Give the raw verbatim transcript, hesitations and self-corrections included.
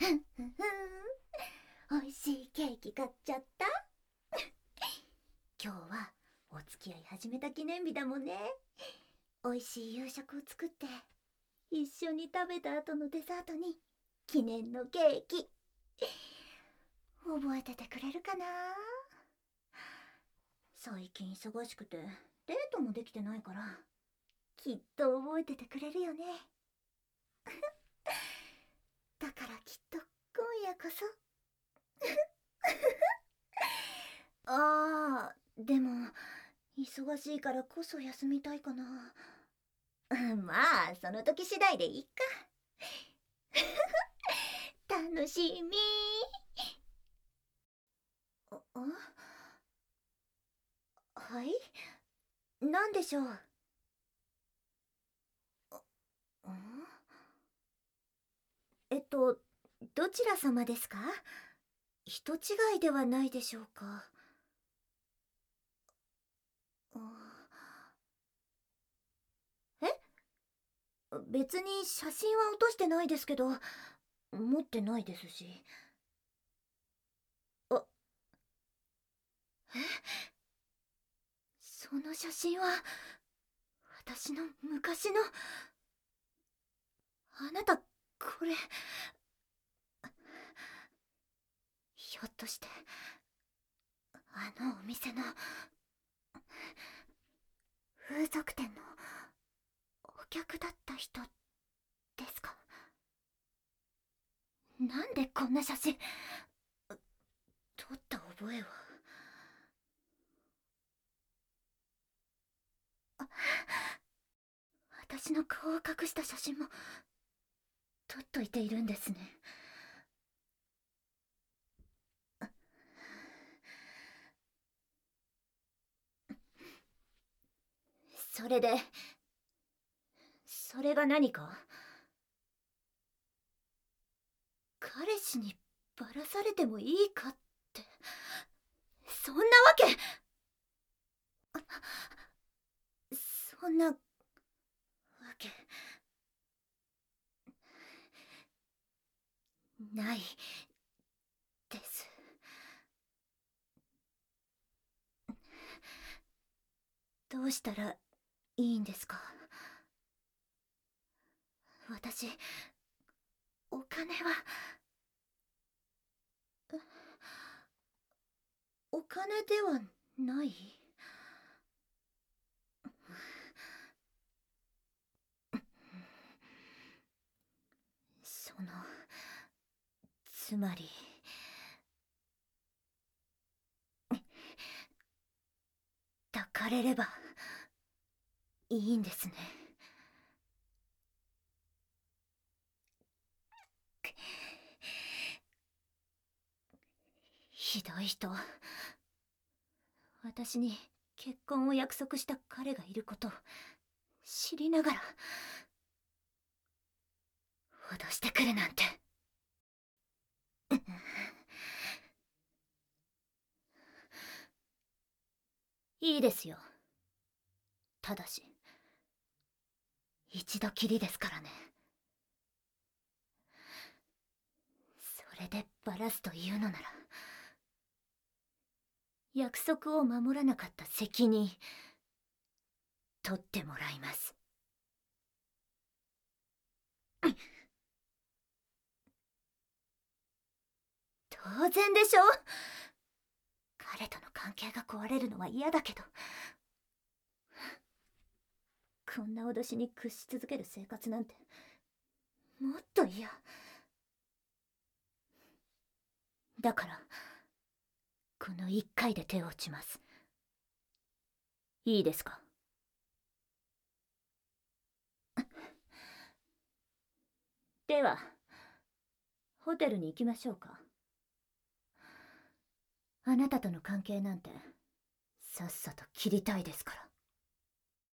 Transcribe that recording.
美味しいケーキ買っちゃった。今日はお付き合い始めた記念日だもんね。美味しい夕食を作って一緒に食べた後のデザートに記念のケーキ。覚えててくれるかな。最近忙しくてデートもできてないからきっと覚えててくれるよね。だからきっと今夜こそ。ああ、でも忙しいからこそ休みたいかな。まあその時次第でいいか。楽しみ。あ、はい、何でしょう。えっとどちら様ですか。人違いではないでしょうか。え、別に写真は落としてないですけど、持ってないですし。あ、え、その写真は私の昔の。あなたこれ、ひょっとしてあのお店の風俗店のお客だった人ですか。なんでこんな写真撮った覚えは。あ、私の顔を隠した写真も撮っといているんですね。それでそれが何か。彼氏にバラされてもいいかって、そんなわけ。そんなわけないです。どうしたらいいんですか。私お金は。お金ではない。そのつまり抱かれればいいんですね。ひどい人。私に結婚を約束した彼がいることを知りながら脅してくるなんて。いいですよ。ただし一度きりですからね。それでバラすというのなら約束を守らなかった責任取ってもらいます。当然でしょ。彼との関係が壊れるのは嫌だけど、こんな脅しに屈し続ける生活なんてもっと嫌だから、この一回で手を打ちます。いいですか。ではホテルに行きましょうか。あなたとの関係なんてさっさと切りたいですから。